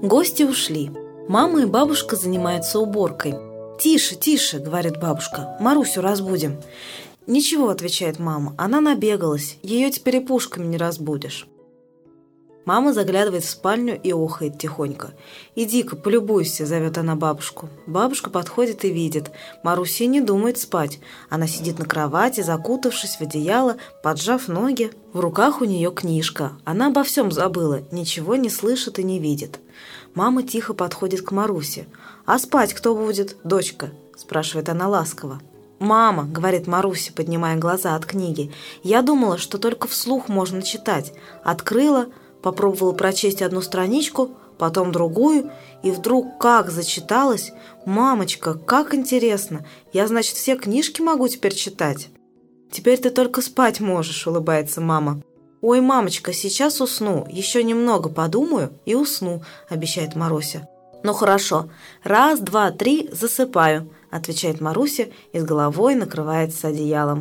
Гости ушли. Мама и бабушка занимаются уборкой. «Тише, тише», — говорит бабушка, — «Марусю разбудим». «Ничего», — отвечает мама, — «она набегалась, ее теперь и пушками не разбудишь». Мама заглядывает в спальню и охает тихонько. «Иди-ка, полюбуйся», — зовет она бабушку. Бабушка подходит и видит. Маруся не думает спать. Она сидит на кровати, закутавшись в одеяло, поджав ноги. В руках у нее книжка. Она обо всем забыла, ничего не слышит и не видит. Мама тихо подходит к Марусе. «А спать кто будет, дочка?» – спрашивает она ласково. «Мама», — говорит Маруся, поднимая глаза от книги, — «я думала, что только вслух можно читать. Открыла, попробовала прочесть одну страничку, потом другую, и вдруг как зачиталась. Мамочка, как интересно! Я, значит, все книжки могу теперь читать?» «Теперь ты только спать можешь», — улыбается мама. «Ой, мамочка, сейчас усну, еще немного подумаю и усну», — обещает Маруся. «Ну хорошо, раз, два, три, засыпаю», — отвечает Маруся и с головой накрывается одеялом.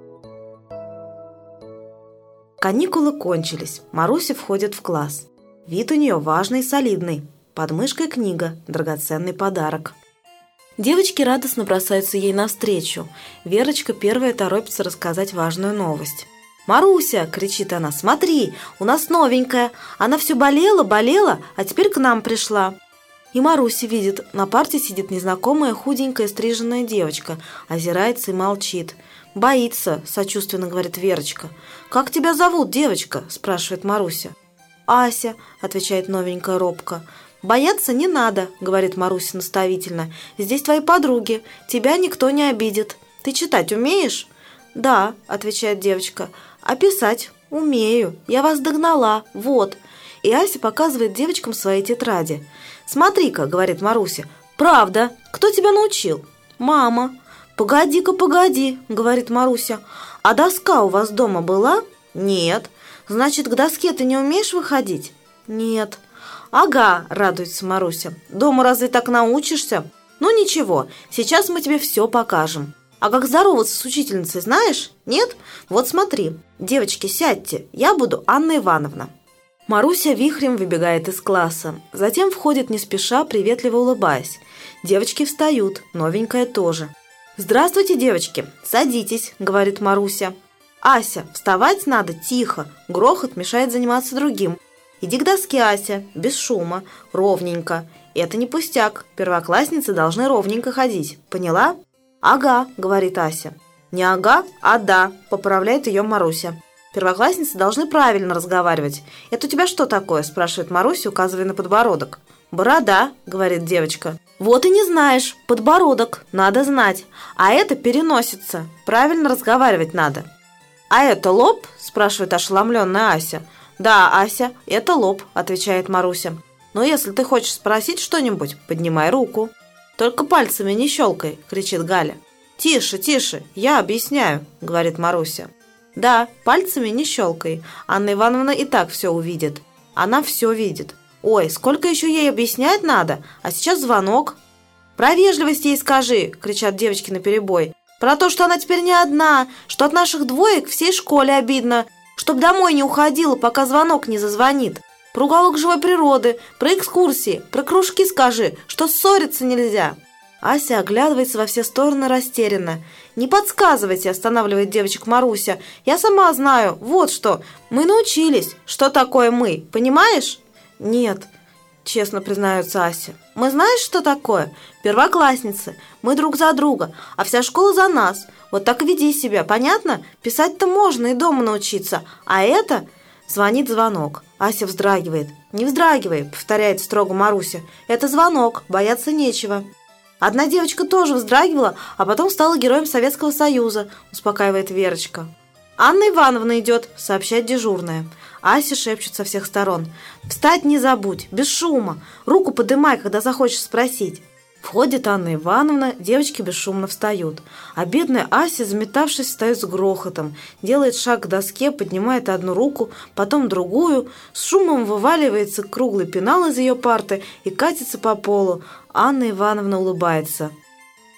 Каникулы кончились. Маруся входит в класс. Вид у нее важный и солидный. Под мышкой книга, драгоценный подарок. Девочки радостно бросаются ей навстречу. Верочка первая торопится рассказать важную новость. «Маруся!» – кричит она. «Смотри, у нас новенькая. Она все болела, а теперь к нам пришла». И Маруся видит, на парте сидит незнакомая худенькая стриженная девочка, озирается и молчит. «Боится», – сочувственно говорит Верочка. «Как тебя зовут, девочка?» – спрашивает Маруся. «Ася», – отвечает новенькая робко. «Бояться не надо», – говорит Маруся наставительно. «Здесь твои подруги, тебя никто не обидит. Ты читать умеешь?» «Да», – отвечает девочка. «А писать? Умею. Я вас догнала. Вот». И Ася показывает девочкам свои тетради. «Смотри-ка», — говорит Маруся. «Правда? Кто тебя научил?» «Мама». «Погоди-ка, погоди», — говорит Маруся. «А доска у вас дома была?» «Нет». «Значит, к доске ты не умеешь выходить?» «Нет». «Ага», — радуется Маруся. «Дома разве так научишься?» «Ну ничего, сейчас мы тебе все покажем». «А как здороваться с учительницей, знаешь? Нет? Вот смотри. Девочки, сядьте, я буду Анна Ивановна». Маруся вихрем выбегает из класса. Затем входит не спеша, приветливо улыбаясь. Девочки встают, новенькая тоже. «Здравствуйте, девочки, садитесь», — говорит Маруся. «Ася, вставать надо тихо, грохот мешает заниматься другим. Иди к доске, Ася, без шума, ровненько. Это не пустяк, первоклассницы должны ровненько ходить, поняла?» «Ага», — говорит Ася. «Не ага, а да», — поправляет ее Маруся. «Первоклассницы должны правильно разговаривать. Это у тебя что такое?» – спрашивает Маруся, указывая на подбородок. «Борода», – говорит девочка. «Вот и не знаешь. Подбородок. Надо знать. А это переносица. Правильно разговаривать надо». «А это лоб?» – спрашивает ошеломленная Ася. «Да, Ася, это лоб», – отвечает Маруся. «Но если ты хочешь спросить что-нибудь, поднимай руку». «Только пальцами не щелкай», – кричит Галя. «Тише, тише, я объясняю», – говорит Маруся. «Да, пальцами не щелкай. Анна Ивановна и так все увидит. Она все видит. Ой, сколько еще ей объяснять надо? А сейчас звонок». «Про вежливость ей скажи», — кричат девочки наперебой. «Про то, что она теперь не одна, что от наших двоек всей школе обидно, чтоб домой не уходила, пока звонок не зазвонит. Про уголок живой природы, про экскурсии, про кружки скажи, что ссориться нельзя». Ася оглядывается во все стороны растерянно. «Не подсказывайте», — останавливает девочек Маруся. «Я сама знаю. Вот что. Мы научились. Что такое мы? Понимаешь?» «Нет», — честно признается Ася. «Мы знаешь, что такое? Первоклассницы. Мы друг за друга, а вся школа за нас. Вот так веди себя, понятно? Писать-то можно и дома научиться. А это...» Звонит звонок. Ася вздрагивает. «Не вздрагивай», — повторяет строго Маруся. «Это звонок. Бояться нечего». «Одна девочка тоже вздрагивала, а потом стала героем Советского Союза», – успокаивает Верочка. «Анна Ивановна идет», – сообщает дежурная. Ася шепчет со всех сторон. «Встать не забудь, без шума. Руку подымай, когда захочешь спросить». Входит Анна Ивановна, девочки бесшумно встают. А бедная Ася, заметавшись, встает с грохотом, делает шаг к доске, поднимает одну руку, потом другую, с шумом вываливается круглый пенал из ее парты и катится по полу. Анна Ивановна улыбается.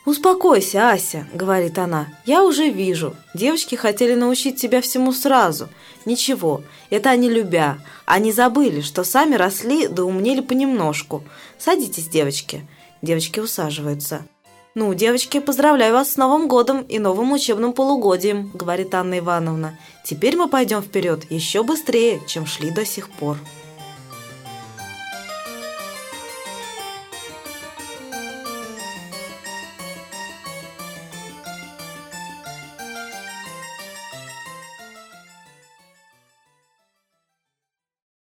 «Успокойся, Ася», — говорит она, — «я уже вижу. Девочки хотели научить тебя всему сразу. Ничего, это они любя. Они забыли, что сами росли да умнели понемножку. Садитесь, девочки». Девочки усаживаются. «Ну, девочки, поздравляю вас с Новым годом и новым учебным полугодием», — говорит Анна Ивановна. «Теперь мы пойдем вперед еще быстрее, чем шли до сих пор».